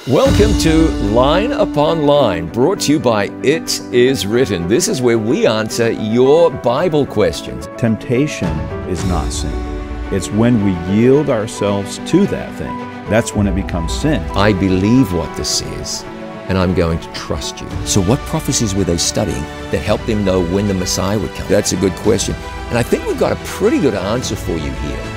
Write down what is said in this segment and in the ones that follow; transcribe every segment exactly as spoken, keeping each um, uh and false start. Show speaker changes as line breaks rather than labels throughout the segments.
Welcome to Line Upon Line, brought to you by It Is Written. This is where we answer your Bible questions.
Temptation is not sin. It's when we yield ourselves to that thing. That's when it becomes sin.
I believe what this says, and I'm going to trust you. So what prophecies were they studying that helped them know when the Messiah would come? That's a good question. And I think we've got a pretty good answer for you here.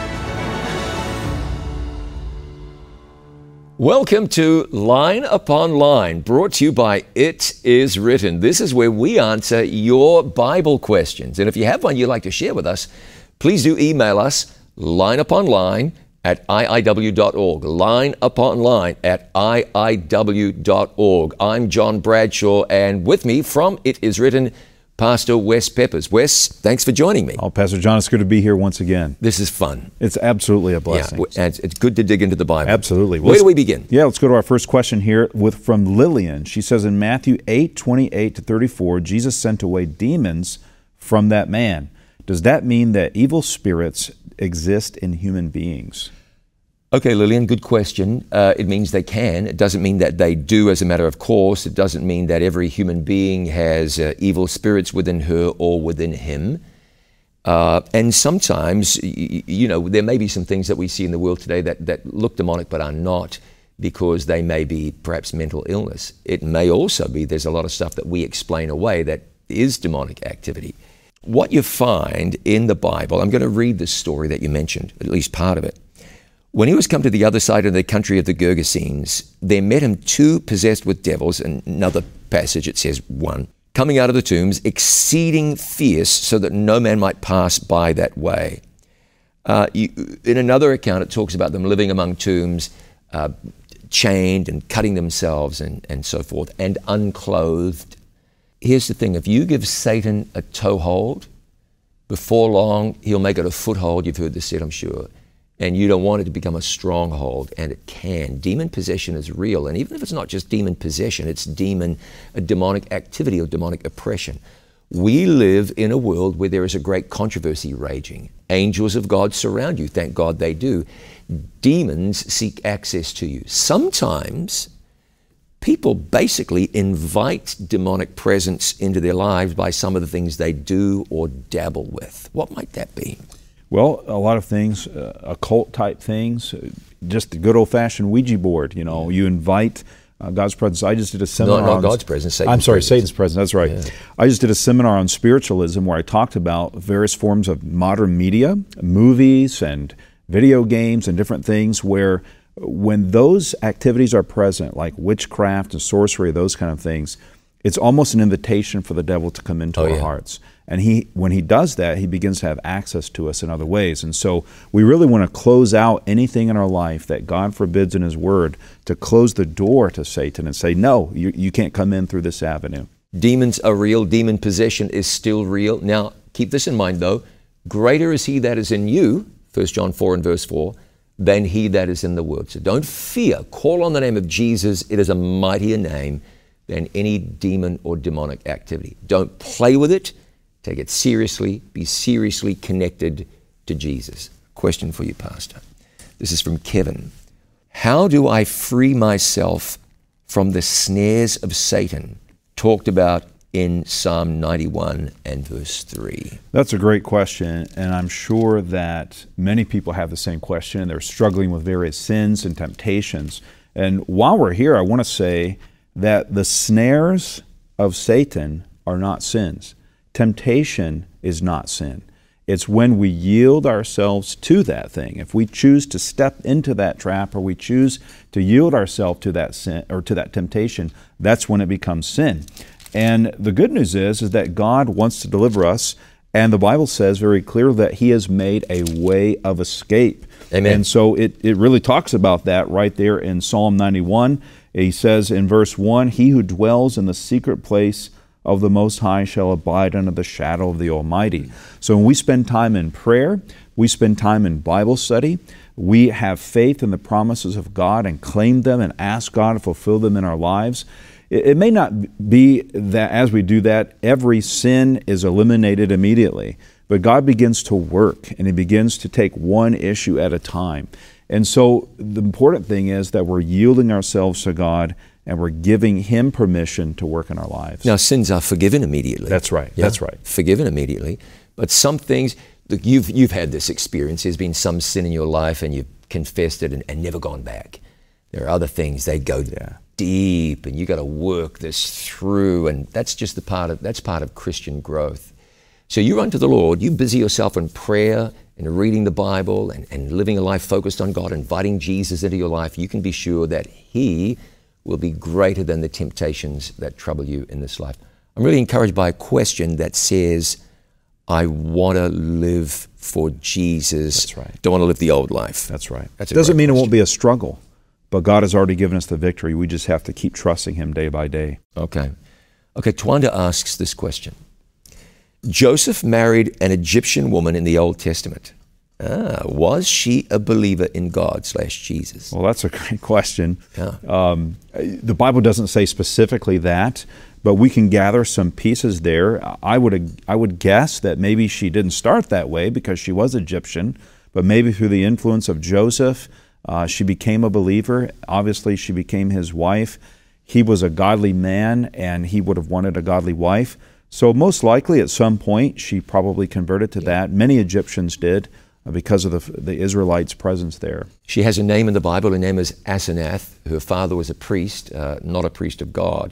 Welcome to Line Upon Line, brought to you by It Is Written. This is where we answer your Bible questions. And if you have one you'd like to share with us, please do email us, lineuponline at I I W dot org, lineuponline at I I W dot org. I'm John Bradshaw, and with me from It Is Written, Pastor Wes Peppers. Wes, thanks for joining me.
Oh, Pastor John, it's good to be here once again.
This is fun.
It's absolutely a blessing.
Yeah, and it's good to dig into the Bible.
Absolutely.
Where
let's,
do we begin?
Yeah, let's go to our first question here with from Lillian. She says in Matthew eight, twenty-eight to thirty-four, Jesus sent away demons from that man. Does that mean that evil spirits exist in human beings?
Okay, Lillian, good question. Uh, it means they can. It doesn't mean that they do as a matter of course. It doesn't mean that every human being has uh, evil spirits within her or within him. Uh, and sometimes, y- you know, there may be some things that we see in the world today that, that look demonic but are not, because they may be perhaps mental illness. It may also be there's a lot of stuff that we explain away that is demonic activity. What you find in the Bible, I'm going to read this story that you mentioned, at least part of it. When he was come to the other side of the country of the Gergesenes, there met him two possessed with devils, and another passage it says one, coming out of the tombs, exceeding fierce, so that no man might pass by that way. Uh, you, in another account, it talks about them living among tombs, uh, chained and cutting themselves and, and so forth, and unclothed. Here's the thing, if you give Satan a toehold, before long, he'll make it a foothold. You've heard this said, I'm sure. And you don't want it to become a stronghold, and it can. Demon possession is real, and even if it's not just demon possession, it's demon, a demonic activity or demonic oppression. We live in a world where there is a great controversy raging. Angels of God surround you, thank God they do. Demons seek access to you. Sometimes people basically invite demonic presence into their lives by some of the things they do or dabble with. What might that be?
Well, a lot of things, uh, occult type things, uh, just the good old-fashioned Ouija board. You know, you invite uh, God's presence. I just did a seminar.
No, not
on,
God's presence. Satan's
I'm sorry,
presence.
Satan's presence. That's right.
Yeah.
I just did a seminar on spiritualism where I talked about various forms of modern media, movies and video games and different things where when those activities are present, like witchcraft and sorcery, those kind of things, it's almost an invitation for the devil to come into
oh,
our
yeah.
hearts. And he, when he does that, he begins to have access to us in other ways. And so we really want to close out anything in our life that God forbids in His Word, to close the door to Satan and say, no, you, you can't come in through this avenue.
Demons are real. Demon possession is still real. Now, keep this in mind, though. Greater is He that is in you, First John four and verse four, than he that is in the world. So don't fear. Call on the name of Jesus. It is a mightier name than any demon or demonic activity. Don't play with it. Take it seriously. Be seriously connected to Jesus. Question for you, Pastor. This is from Kevin. How do I free myself from the snares of Satan, talked about in Psalm ninety-one and verse three?
That's a great question, and I'm sure that many people have the same question, and they're struggling with various sins and temptations. And while we're here, I want to say that the snares of Satan are not sins. Temptation is not sin. It's when we yield ourselves to that thing. If we choose to step into that trap, or we choose to yield ourselves to that sin or to that temptation, that's when it becomes sin. And the good news is, is that God wants to deliver us, and the Bible says very clearly that He has made a way of escape.
Amen.
And so it, it really talks about that right there in Psalm ninety-one. He says in verse one, He who dwells in the secret place of the Most High shall abide under the shadow of the Almighty. So when we spend time in prayer, we spend time in Bible study, we have faith in the promises of God and claim them and ask God to fulfill them in our lives. It, it may not be that as we do that, every sin is eliminated immediately, but God begins to work, and He begins to take one issue at a time. And so the important thing is that we're yielding ourselves to God and we're giving Him permission to work in our lives.
Now, sins are forgiven immediately.
That's right.
Yeah?
That's right.
Forgiven immediately. But some things, look, you've, you've had this experience. There's been some sin in your life and you've confessed it and, and never gone back. There are other things, they go yeah. deep, and you got to work this through, and that's just the part of, that's part of Christian growth. So you run to the Lord, you busy yourself in prayer and reading the Bible and, and living a life focused on God, inviting Jesus into your life. You can be sure that He will be greater than the temptations that trouble you in this life. I'm really encouraged by a question that says, I want to live for Jesus.
That's right.
Don't want to live the old life.
That's right.
That's a
Doesn't mean
question.
It won't be a struggle, but God has already given us the victory. We just have to keep trusting Him day by day.
Okay. Okay, Twanda asks this question. Joseph married an Egyptian woman in the Old Testament. Ah, was she a believer in God slash Jesus?
Well, that's a great question.
Yeah.
Um, the Bible doesn't say specifically that, but we can gather some pieces there. I would I would guess that maybe she didn't start that way because she was Egyptian, but maybe through the influence of Joseph, uh, she became a believer. Obviously, she became his wife. He was a godly man, and he would have wanted a godly wife. So most likely at some point, she probably converted to that. Many Egyptians did because of the, the Israelites' presence there.
She has a name in the Bible. Her name is Asenath. Her father was a priest, uh, not a priest of God.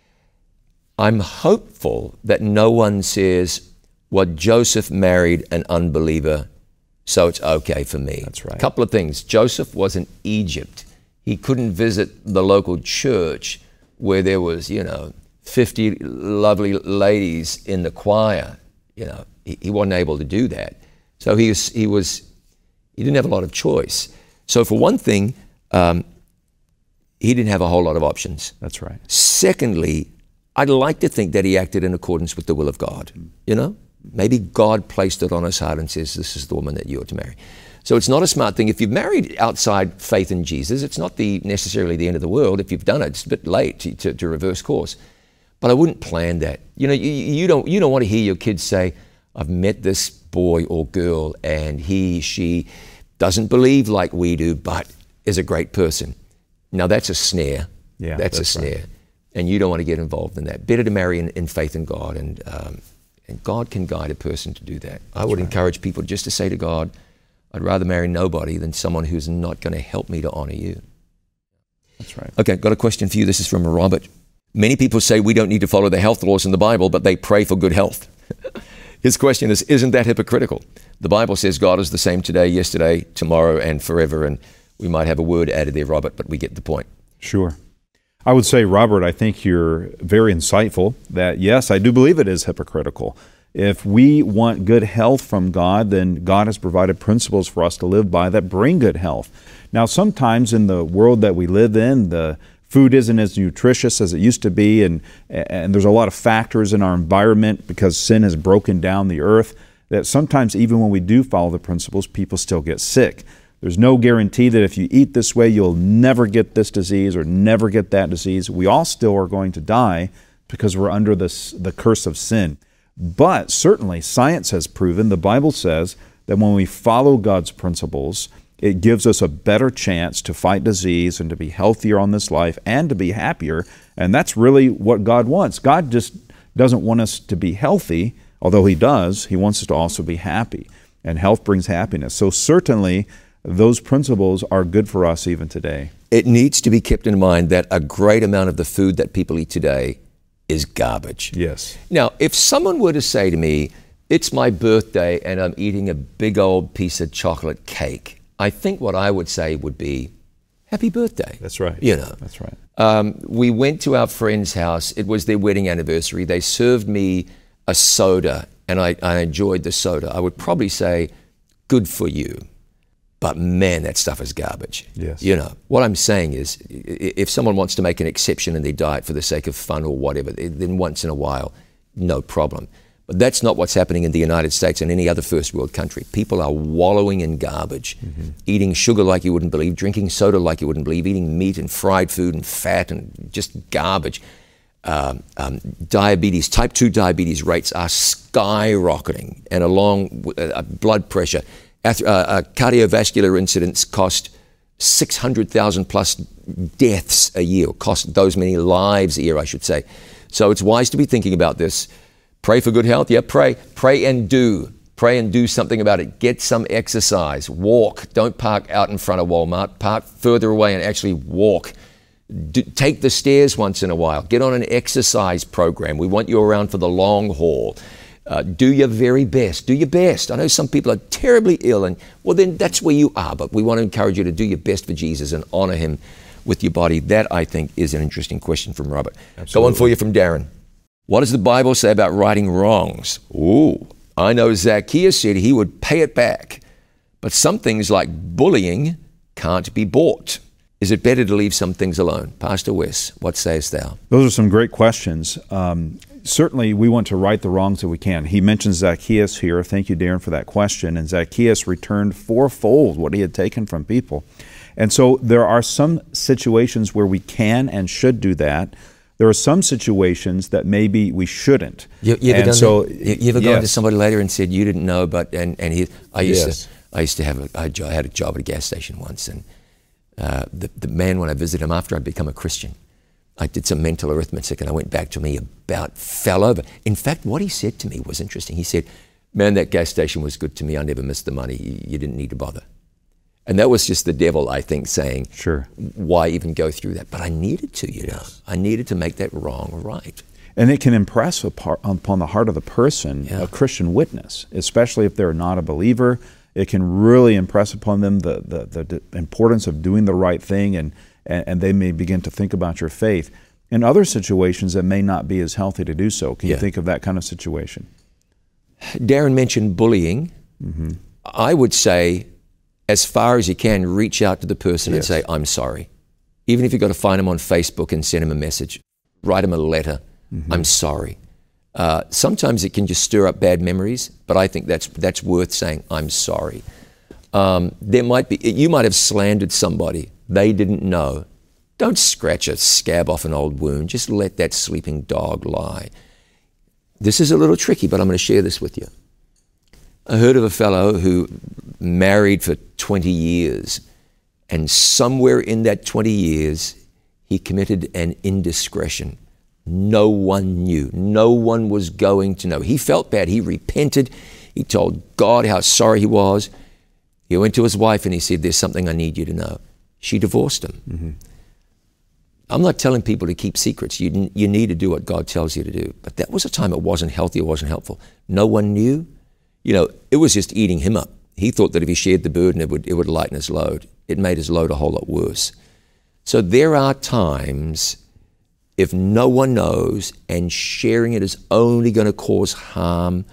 I'm hopeful that no one says, well, Joseph married an unbeliever, so it's okay for me.
That's right.
A couple of things. Joseph was in Egypt. He couldn't visit the local church where there was, you know, fifty lovely ladies in the choir. You know, he, he wasn't able to do that. So he was, he was, he didn't have a lot of choice. So for one thing, um, he didn't have a whole lot of options.
That's right.
Secondly, I'd like to think that he acted in accordance with the will of God. You know, maybe God placed it on his heart and says, this is the woman that you ought to marry. So it's not a smart thing. If you've married outside faith in Jesus, it's not the necessarily the end of the world. If you've done it, it's a bit late to, to, to reverse course. But I wouldn't plan that. You know, you, you don't you don't want to hear your kids say, I've met this boy or girl and he, she doesn't believe like we do, but is a great person. Now that's a snare.
Yeah,
that's, that's a snare. Right. And you don't want to get involved in that. Better to marry in, in faith in God, and um, and God can guide a person to do that. That's I would right. encourage people just to say to God, I'd rather marry nobody than someone who's not going to help me to honor you.
That's right.
Okay, got a question for you. This is from Robert. Many people say we don't need to follow the health laws in the Bible, but they pray for good health. His question is, isn't that hypocritical? The Bible says God is the same today, yesterday, tomorrow, and forever. And we might have a word added there, Robert, but we get the point.
Sure. I would say, Robert, I think you're very insightful that, yes, I do believe it is hypocritical. If we want good health from God, then God has provided principles for us to live by that bring good health. Now, sometimes in the world that we live in, the food isn't as nutritious as it used to be, and, and there's a lot of factors in our environment because sin has broken down the earth, that sometimes even when we do follow the principles, people still get sick. There's no guarantee that if you eat this way, you'll never get this disease or never get that disease. We all still are going to die because we're under this, the curse of sin. But certainly science has proven, the Bible says, that when we follow God's principles, it gives us a better chance to fight disease and to be healthier on this life and to be happier. And that's really what God wants. God just doesn't want us to be healthy, although He does. He wants us to also be happy. And health brings happiness. So certainly those principles are good for us even today.
It needs to be kept in mind that a great amount of the food that people eat today is garbage.
Yes.
Now, if someone were to say to me, it's my birthday and I'm eating a big old piece of chocolate cake, I think what I would say would be, happy birthday.
That's right.
You know.
That's right.
Um, we went to our friend's house. It was their wedding anniversary. They served me a soda, and I, I enjoyed the soda. I would probably say, good for you. But man, that stuff is garbage.
Yes.
You know, what I'm saying is, if someone wants to make an exception in their diet for the sake of fun or whatever, then once in a while, no problem. But that's not what's happening in the United States and any other first world country. People are wallowing in garbage, mm-hmm. eating sugar like you wouldn't believe, drinking soda like you wouldn't believe, eating meat and fried food and fat and just garbage. Um, um, diabetes, type two diabetes rates are skyrocketing, and along with uh, blood pressure, uh, uh, cardiovascular incidents cost six hundred thousand plus deaths a year, cost those many lives a year, I should say. So it's wise to be thinking about this. Pray for good health. Yeah, pray. Pray and do. Pray and do something about it. Get some exercise. Walk. Don't park out in front of Walmart. Park further away and actually walk. Do, take the stairs once in a while. Get on an exercise program. We want you around for the long haul. Uh, do your very best. Do your best. I know some people are terribly ill, and well, then that's where you are. But we want to encourage you to do your best for Jesus and honor him with your body. That, I think, is an interesting question from Robert. Absolutely. Go on for you from Darren. What does the Bible say about righting wrongs? Ooh, I know Zacchaeus said he would pay it back, but some things like bullying can't be bought. Is it better to leave some things alone? Pastor Wes, what sayest thou?
Those are some great questions. Um, certainly, we want to right the wrongs that we can. He mentions Zacchaeus here. Thank you, Darren, for that question. And Zacchaeus returned fourfold what he had taken from people. And so there are some situations where we can and should do that. There are some situations that maybe we shouldn't.
You, you ever
and
done
so,
that? You, you ever
yes.
gone to somebody later and said you didn't know, but and and he, I used
yes.
to I used to have a I had a job at a gas station once, and uh, the the man, when I visited him after I'd become a Christian, I did some mental arithmetic, and I went back to me about fell over. In fact, what he said to me was interesting. He said, "Man, that gas station was good to me. I never missed the money. You, you didn't need to bother." And that was just the devil, I think, saying,
"Sure,
why even go through that?" But I needed to, you know, I needed to make that wrong right.
And it can impress upon the heart of the person yeah. a Christian witness, especially if they're not a believer. It can really impress upon them the the, the importance of doing the right thing, and, and and they may begin to think about your faith. In other situations, it may not be as healthy to do so. Can yeah. you think of that kind of situation?
Darren mentioned bullying. Mm-hmm. I would say, as far as you can, reach out to the person yes. and say, "I'm sorry." Even if you've got to find them on Facebook and send them a message, write them a letter, mm-hmm. "I'm sorry." Uh, sometimes it can just stir up bad memories, but I think that's that's worth saying, "I'm sorry." Um, there might be, you might have slandered somebody. They didn't know. Don't scratch a scab off an old wound. Just let that sleeping dog lie. This is a little tricky, but I'm going to share this with you. I heard of a fellow who married for twenty years, and somewhere in that twenty years, he committed an indiscretion. No one knew. No one was going to know. He felt bad. He repented. He told God how sorry he was. He went to his wife and he said, "There's something I need you to know." She divorced him. Mm-hmm. I'm not telling people to keep secrets. You, you need to do what God tells you to do. But that was a time it wasn't healthy, it wasn't helpful. No one knew. You know, it was just eating him up. He thought that if he shared the burden, it would it would lighten his load. It made his load a whole lot worse. So there are times, if no one knows and sharing it is only going to cause harm,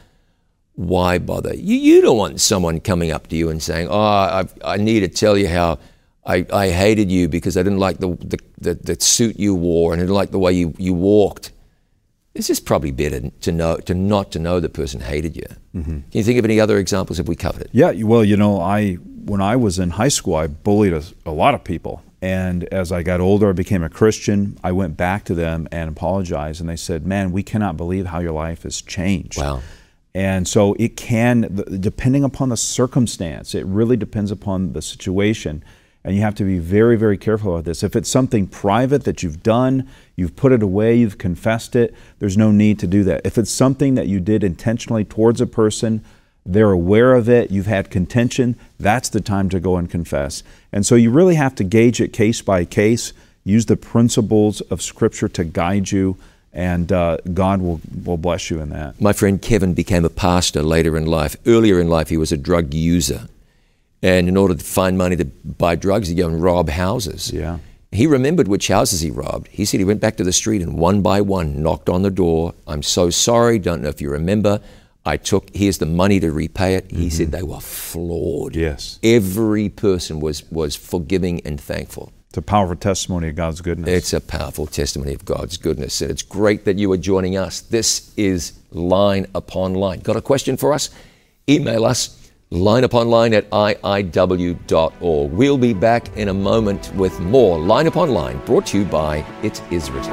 why bother? You you don't want someone coming up to you and saying, "Oh, I I need to tell you how I, I hated you because I didn't like the the, the the suit you wore and I didn't like the way you, you walked." It's just probably better to know to not to know the person hated you. Mm-hmm. Can you think of any other examples? Have we covered it?
Yeah, well, you know, I when I was in high school, I bullied a, a lot of people. And as I got older, I became a Christian. I went back to them and apologized. And they said, "Man, we cannot believe how your life has changed."
Wow.
And so it can, depending upon the circumstance, it really depends upon the situation. And you have to be very, very careful about this. If it's something private that you've done, you've put it away, you've confessed it, there's no need to do that. If it's something that you did intentionally towards a person, they're aware of it, you've had contention, that's the time to go and confess. And so you really have to gauge it case by case, use the principles of Scripture to guide you, and uh, God will, will bless you in that.
My friend Kevin became a pastor later in life. Earlier in life, he was a drug user. And in order to find money to buy drugs, he'd go and rob houses.
Yeah.
He remembered which houses he robbed. He said he went back to the street and one by one knocked on the door. "I'm so sorry, don't know if you remember. I took, here's the money to repay it." He mm-hmm. said they were floored.
Yes.
Every person was, was forgiving and thankful.
It's a powerful testimony of God's goodness.
It's a powerful testimony of God's goodness. And it's great that you are joining us. This is Line Upon Line. Got a question for us? Email us. lineUponLine at I I W dot org. We'll be back in a moment with more Line Upon Line, brought to you by It Is Written.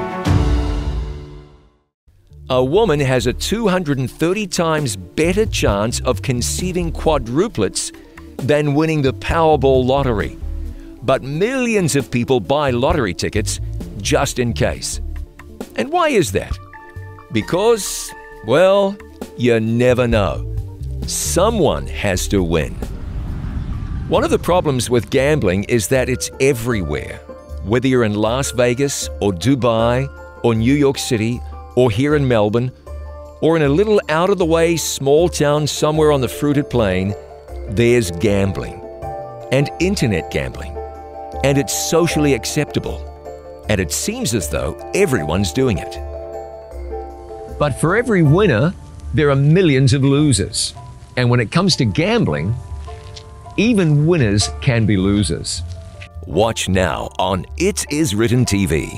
A woman has a two hundred thirty times better chance of conceiving quadruplets than winning the Powerball lottery. but millions of people buy lottery tickets just in case. And why is that? Because, well, you never know. Someone has to win. One of the problems with gambling is that it's everywhere. Whether you're in Las Vegas or Dubai or New York City or here in Melbourne or in a little out-of-the-way small town somewhere on the fruited plain, there's gambling and internet gambling. And it's socially acceptable. And it seems as though everyone's doing it. But for every winner, there are millions of losers. And when it comes to gambling, even winners can be losers. Watch now on It Is Written T V.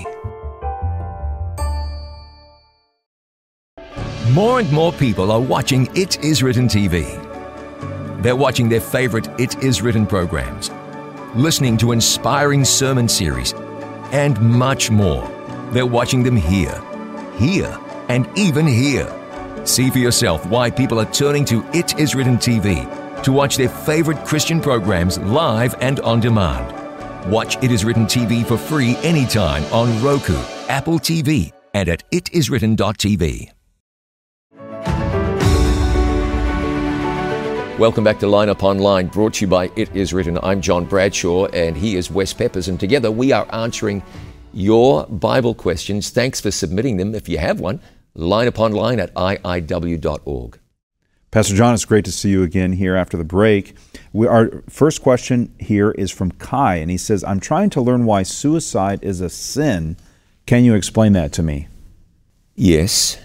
More and more people are watching It Is Written T V. They're watching their favorite It Is Written programs, listening to inspiring sermon series, and much more. They're watching them here, here, and even here. See for yourself why people are turning to It Is Written T V to watch their favorite Christian programs live and on demand. Watch It Is Written T V for free anytime on Roku, Apple T V, and at it is written dot t v. Welcome back to Line Upon Line, brought to you by It Is Written. I'm John Bradshaw, and he is Wes Peppers, and together we are answering your Bible questions. Thanks for submitting them. If you have one, Line Upon Line at I I W dot org.
Pastor John, it's great to see you again here after the break. We, our first question here is from Kai, and he says, I'm trying to learn why suicide is a sin. Can you explain that to me?
Yes.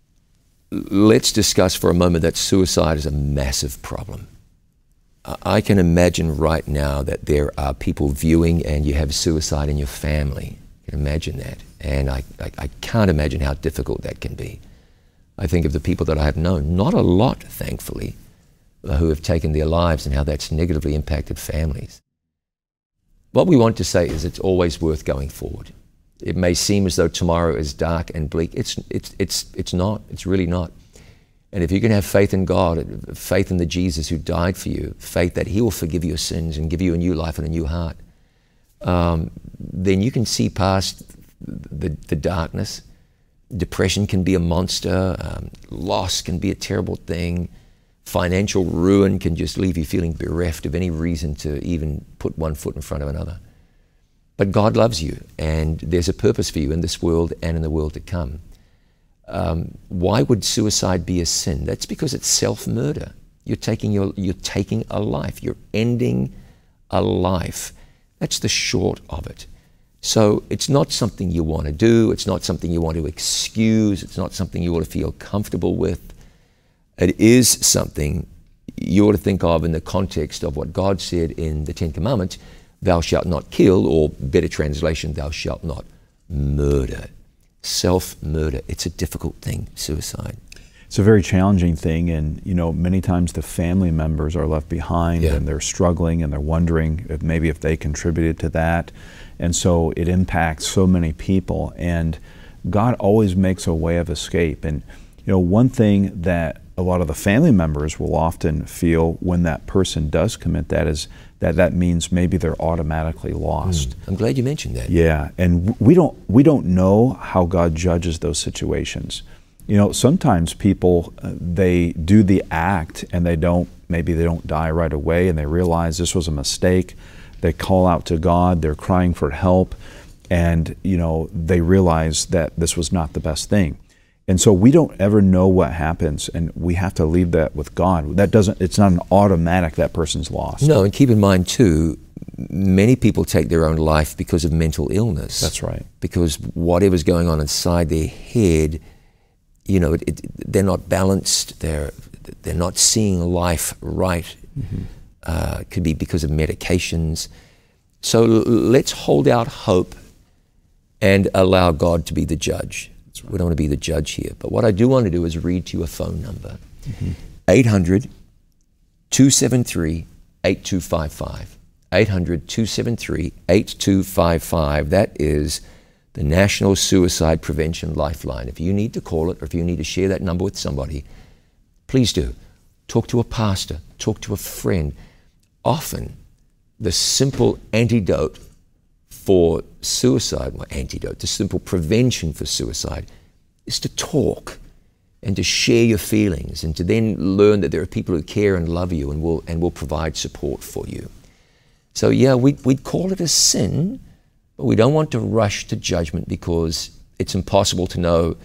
Let's discuss for a moment that suicide is a massive problem. I can imagine right now that there are people viewing and you have suicide in your family. You can imagine that. And I, I, I can't imagine how difficult that can be. I think of the people that I have known, not a lot, thankfully, who have taken their lives and how that's negatively impacted families. What we want to say is it's always worth going forward. It may seem as though tomorrow is dark and bleak. It's, it's, it's, it's not. It's really not. And if you can have faith in God, faith in the Jesus who died for you, faith that He will forgive your sins and give you a new life and a new heart, um, then you can see past the, the darkness. Depression can be a monster. Um, loss can be a terrible thing. Financial ruin can just leave you feeling bereft of any reason to even put one foot in front of another. But God loves you, and there's a purpose for you in this world and in the world to come. Um, why would suicide be a sin? That's because it's self-murder. You're taking your, you're taking a life. You're ending a life. That's the short of it. So it's not something you want to do. It's not something you want to excuse. It's not something you ought to feel comfortable with. It is something you ought to think of in the context of what God said in the Ten Commandments, thou shalt not kill, or better translation, thou shalt not murder. Self-murder. It's a difficult thing, suicide.
It's a very challenging thing, and you know, many times the family members are left behind, yeah. and they're struggling, and they're wondering if maybe if they contributed to that, and so it impacts so many people. And God always makes a way of escape. And you know, one thing that a lot of the family members will often feel when that person does commit that is that that means maybe they're automatically lost.
Mm, I'm glad you mentioned that.
Yeah, and we don't we don't know how God judges those situations. You know, sometimes people, uh, they do the act and they don't, maybe they don't die right away, and they realize this was a mistake. They call out to God, they're crying for help, and you know, they realize that this was not the best thing. And so we don't ever know what happens, and we have to leave that with God. That doesn't, it's not an automatic that person's lost.
No, and keep in mind too, many people take their own life because of mental illness.
That's right. Because
whatever's going on inside their head, you know, it, it, they're not balanced, they're, they're not seeing life right. Mm-hmm. Uh, it could be because of medications. So l- let's hold out hope and allow God to be the judge. Right. We don't want to be the judge here. But what I do want to do is read to you a phone number. Mm-hmm. eight hundred, two seven three, eight two five five. eight hundred, two seven three, eight two five five. That is the National Suicide Prevention Lifeline. If you need to call it, or if you need to share that number with somebody, please do. Talk to a pastor, talk to a friend. Often, the simple antidote for suicide, well, antidote, the simple prevention for suicide is to talk and to share your feelings and to then learn that there are people who care and love you and will and will provide support for you. So yeah, we'd, we'd call it a sin, but we don't want to rush to judgment because it's impossible to know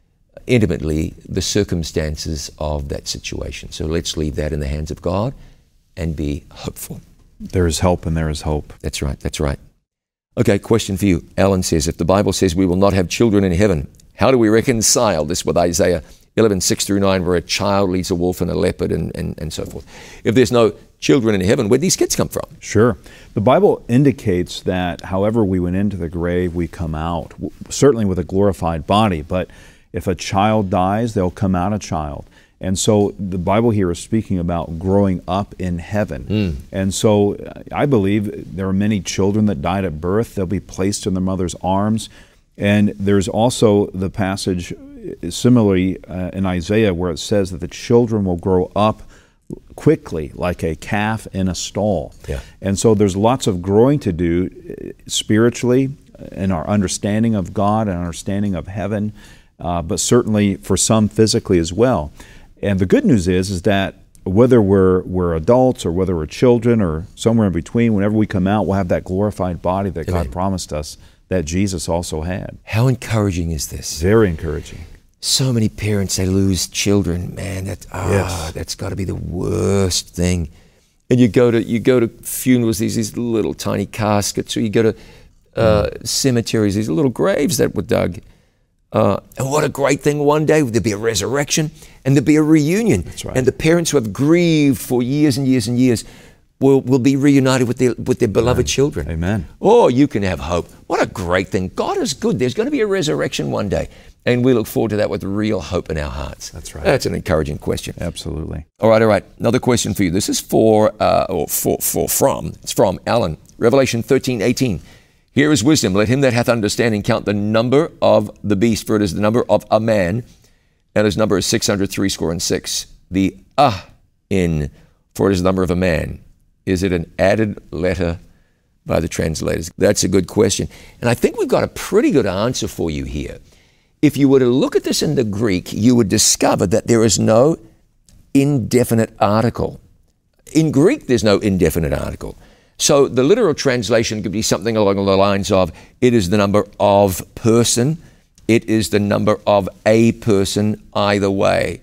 intimately the circumstances of that situation. So let's leave that in the hands of God and be hopeful.
There is help and there is hope.
That's right, that's right. Okay, question for you. Alan says, if the Bible says we will not have children in heaven, how do we reconcile this with Isaiah eleven, six through nine, where a child leads a wolf and a leopard and, and, and so forth? If there's no children in heaven, where do these kids come from?
Sure. The Bible indicates that however we went into the grave, we come out, certainly with a glorified body, but if a child dies, they'll come out a child. And so the Bible here is speaking about growing up in heaven. Mm. And so I believe there are many children that died at birth. They'll be placed in their mother's arms. And there's also the passage similarly uh, in Isaiah where it says that the children will grow up quickly like a calf in a stall.
Yeah.
And so there's lots of growing to do spiritually in our understanding of God and understanding of heaven, uh, but certainly for some physically as well. And the good news is, is that whether we're we're adults or whether we're children or somewhere in between, whenever we come out, we'll have that glorified body that Amen. God promised us that Jesus also had.
How encouraging is this?
Very encouraging.
So many parents, they lose children. Man, that ah,
yes.
that's got to be the worst thing. And you go to you go to funerals, these these little tiny caskets, or you go to uh, mm. cemeteries, these little graves that were dug. Uh, and what a great thing, one day there'd be a resurrection and there'd be a reunion.
That's right.
And the parents who have grieved for years and years and years will, will be reunited with their with their beloved
Amen.
children.
Amen.
Oh, you can have hope. What a great thing. God is good. There's going to be a resurrection one day. And we look forward to that with real hope in our hearts.
That's right.
That's an encouraging question.
Absolutely.
All right, all right. Another question for you. This is for, uh, or for, for, from, it's from Alan. Revelation thirteen eighteen. Here is wisdom. Let him that hath understanding count the number of the beast, for it is the number of a man, and his number is six hundred three score and six. The ah in, for it is the number of a man. Is it an added letter by the translators? That's a good question. And I think we've got a pretty good answer for you here. If you were to look at this in the Greek, you would discover that there is no indefinite article. In Greek, there's no indefinite article. So the literal translation could be something along the lines of, it is the number of person, it is the number of a person, either way.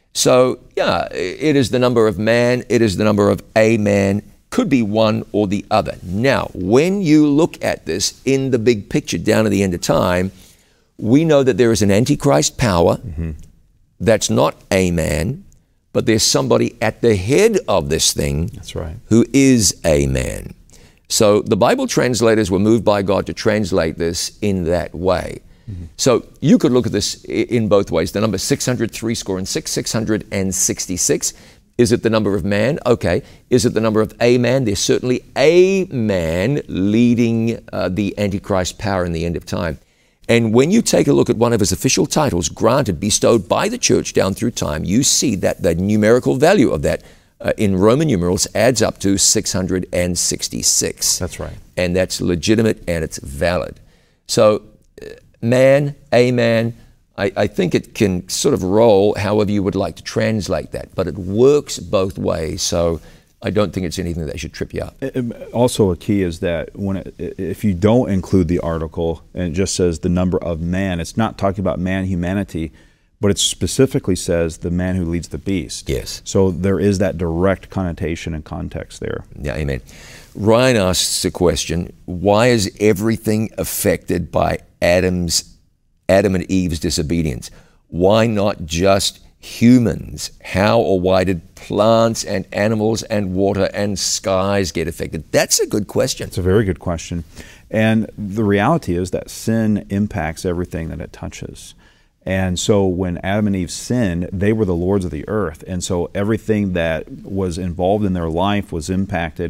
So yeah, it is the number of man, it is the number of a man, could be one or the other. Now, when you look at this in the big picture down at the end of time, we know that there is an Antichrist power mm-hmm. that's not a man, but there's somebody at the head of this thing
That's right.
who is a man. So the Bible translators were moved by God to translate this in that way. Mm-hmm. So you could look at this in both ways. The number six hundred three score and six, six hundred sixty-six. Is it the number of man? Okay. Is it the number of a man? There's certainly a man leading uh, the Antichrist power in the end of time. And when you take a look at one of his official titles granted, bestowed by the church down through time, you see that the numerical value of that uh, in Roman numerals adds up to six hundred sixty-six.
That's right.
And that's legitimate and it's valid. So uh, man, a man, I, I think it can sort of roll however you would like to translate that, but it works both ways. So I don't think it's anything that should trip you up.
Also, a key is that when it, if you don't include the article and it just says the number of man, it's not talking about man humanity, but it specifically says the man who leads the beast.
Yes.
So there is that direct connotation and context there.
Yeah, amen. Ryan asks a question: why is everything affected by Adam's, Adam and Eve's disobedience? Why not just humans? How or why did plants and animals and water and skies get affected? That's a good question.
It's a very good question. And the reality is that sin impacts everything that it touches. And so when Adam and Eve sinned, they were the lords of the earth. And so everything that was involved in their life was impacted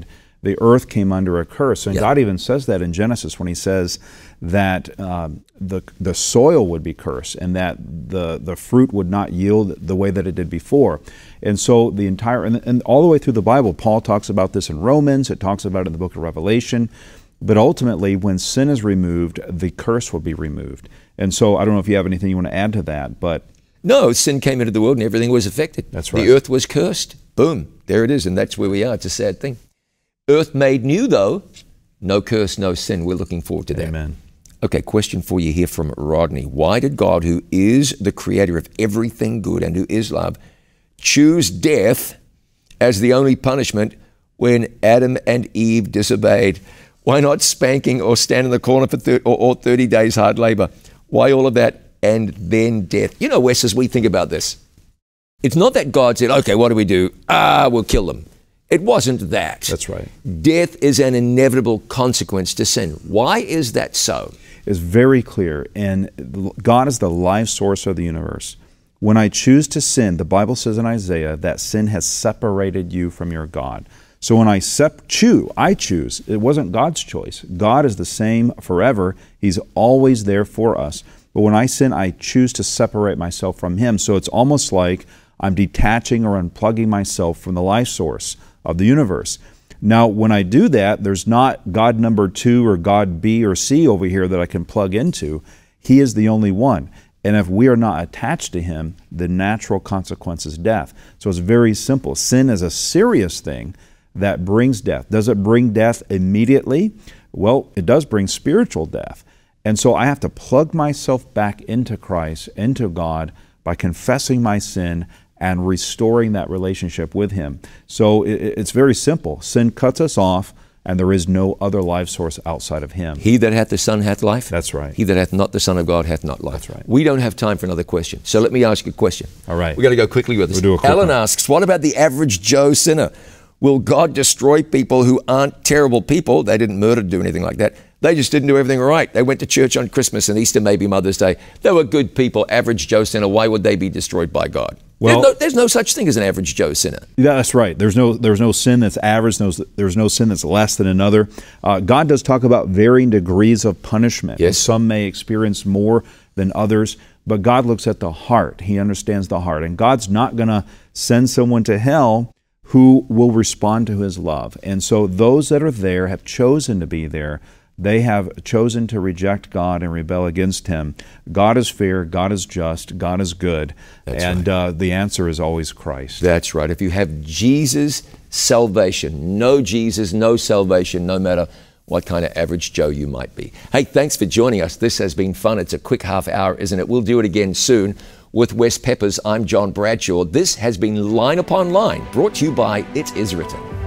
the earth came under a curse. And
Yeah.
God even says that in Genesis when he says that um, the the soil would be cursed and that the, the fruit would not yield the way that it did before. And so the entire, and, and all the way through the Bible, Paul talks about this in Romans, it talks about it in the book of Revelation. But ultimately, when sin is removed, the curse will be removed. And so I don't know if you have anything you want to add to that, but
No, sin came into the world and everything was affected.
That's right.
The earth was cursed. Boom. There it is. And that's where we are. It's a sad thing. Earth made new, though. No curse, no sin. We're looking forward to that.
Amen.
Okay, question for you here from Rodney. Why did God, who is the creator of everything good and who is love, choose death as the only punishment when Adam and Eve disobeyed? Why not spanking or stand in the corner for thir- or, or thirty days hard labor? Why all of that and then death? You know, Wes, as we think about this, it's not that God said, okay, what do we do? Ah, we'll kill them. It wasn't that.
That's right.
Death is an inevitable consequence to sin. Why is that so?
It's very clear. And God is the life source of the universe. When I choose to sin, the Bible says in Isaiah that sin has separated you from your God. So when I sep- choose, I choose. It wasn't God's choice. God is the same forever. He's always there for us. But when I sin, I choose to separate myself from Him. So it's almost like I'm detaching or unplugging myself from the life source of the universe. Now, when I do that, there's not God number two or God B or C over here that I can plug into. He is the only one. And if we are not attached to Him, the natural consequence is death. So it's very simple. Sin is a serious thing that brings death. Does it bring death immediately? Well, it does bring spiritual death. And so I have to plug myself back into Christ, into God, by confessing my sin and restoring that relationship with Him. So it's very simple. Sin cuts us off, and there is no other life source outside of Him.
He that hath the Son hath life.
That's right.
He that hath not the Son of God hath not life.
That's right.
We don't have time for another question. So let me ask you a question.
All right.
We've got to go quickly with this.
We'll do a quick
Alan
one.
asks, what about the average Joe sinner? Will God destroy people who aren't terrible people? They didn't murder, do anything like that. They just didn't do everything right. They went to church on Christmas and Easter, maybe Mother's Day. They were good people, average Joe sinner. Why would they be destroyed by God?
Well-
there's, no, there's no such thing as an average Joe sinner.
Yeah, that's right. There's no there's no sin that's average. There's, there's no sin that's less than another. Uh, God does talk about varying degrees of punishment.
Yes.
Some may experience more than others, but God looks at the heart. He understands the heart. And God's not going to send someone to hell who will respond to His love. And so those that are there have chosen to be there. They have chosen to reject God and rebel against Him. God is fair, God is just, God is good.
That's
and
right.
uh, the answer is always Christ.
That's right. If you have Jesus, salvation. No Jesus, no salvation, no matter what kind of average Joe you might be. Hey, thanks for joining us. This has been fun. It's a quick half hour, isn't it? We'll do it again soon. With Wes Peppers, I'm John Bradshaw. This has been Line Upon Line, brought to you by It Is Written.